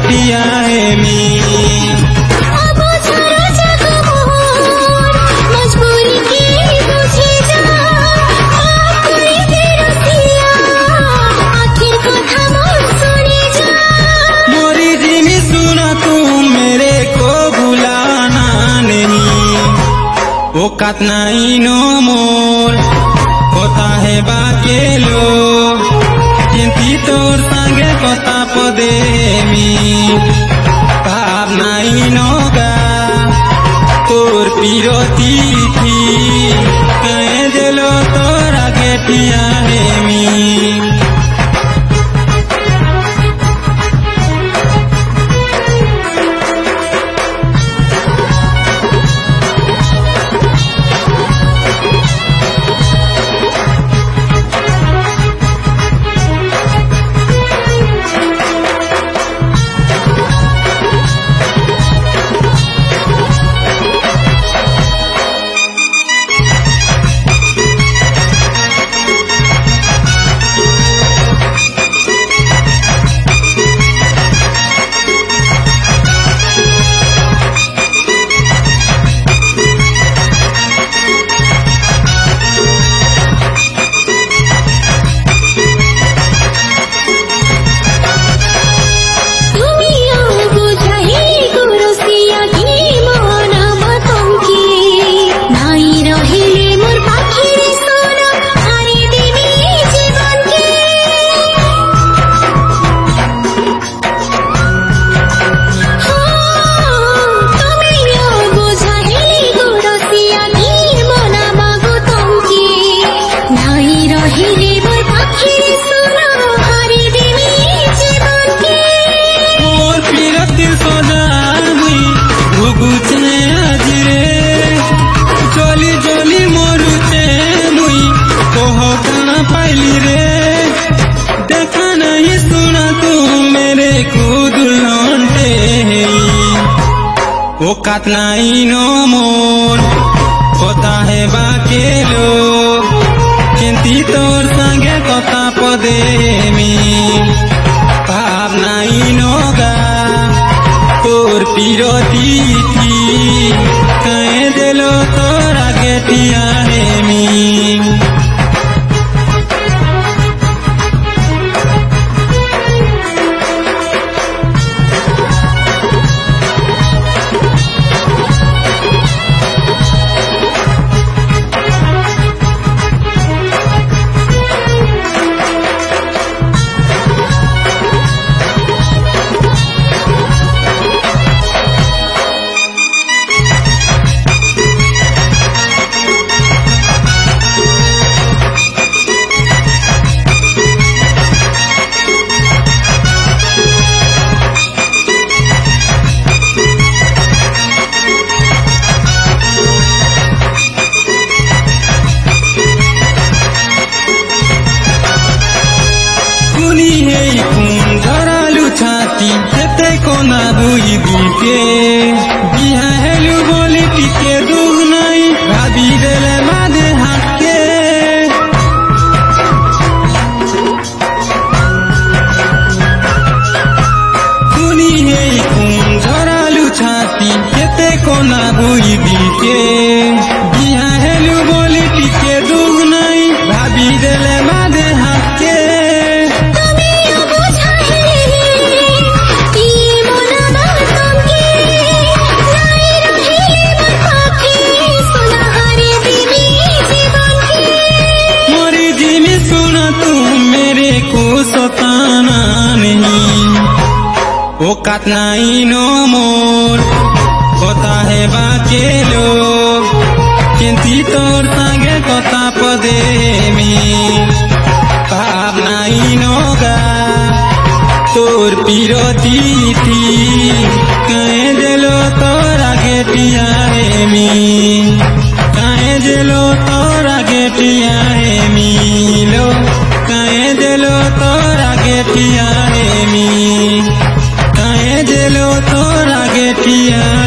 गेटिया Hemy औकात नहीं नो मोर कथा है बाकेलो चिंती तोर संगे कथा पदेमी भाव नहीं नोगा तोर पिरोती थी कहे दिलो तोरा गेटिया हेमी औकात नहीं नो मोर कथा है बाकेलो चिंती तोर संगे कथा पदेमी भाव नहीं नोगा तोर पिरोती थी कहे दिलो तोरा गेटिया हेमी कोना बुई बीके बिहा हेलु बोली टिके दुख नहीं भाभी देले मादे हाके सुनी हे कौन झरालु छाती केते कोना बुई बीके बिहा हेलु बोली टिके दुख नहीं भाभी देले मादे हाके सताना नहीं औकात नहीं नो मोर कथा है बाकेलो चिंती तोर संगे कथा पदेमी भाव नहीं नोगा तोर पिरोती थी कहे दिलो तोरा गेटिया हेमी कहे दिलो तोरा गेटिया हेमी लो कहे दिलो तोरा गेटिया हेमी कहे दिलो तोरा गेटिया